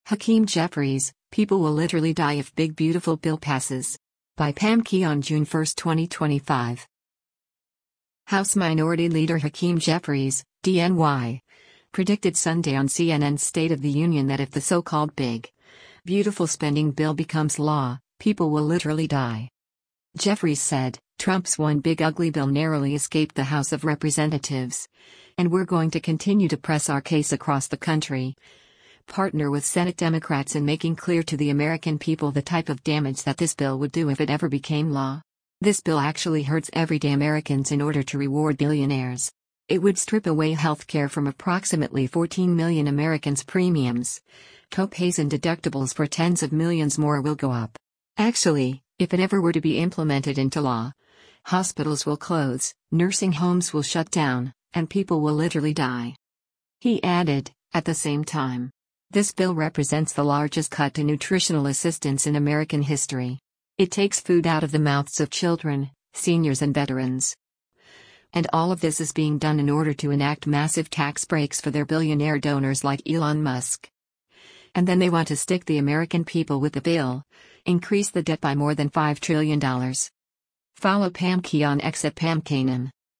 Hakeem Jeffries, People Will Literally Die If Big Beautiful Bill Passes. By Pam Keon, June 1, 2025. House Minority Leader Hakeem Jeffries, DNY, predicted Sunday on CNN's State of the Union that if the so-called Big Beautiful Spending Bill becomes law, people will literally die. Jeffries said, Trump's one big ugly bill narrowly escaped the House of Representatives. And we're going to continue to press our case across the country. Partner with Senate Democrats in making clear to the American people the type of damage that this bill would do if it ever became law. This bill actually hurts everyday Americans in order to reward billionaires. It would strip away health care from approximately 14 million Americans' premiums. Co-pays and deductibles for tens of millions more will go up. Actually, if it ever were to be implemented into law, hospitals will close, nursing homes will shut down, and people will literally die. He added, at the same time, this bill represents the largest cut to nutritional assistance in American history. It takes food out of the mouths of children, seniors and veterans. And all of this is being done in order to enact massive tax breaks for their billionaire donors like Elon Musk. And then they want to stick the American people with the bill, increase the debt by more than $5 trillion. Follow Pam Keon X at Pam Kenan.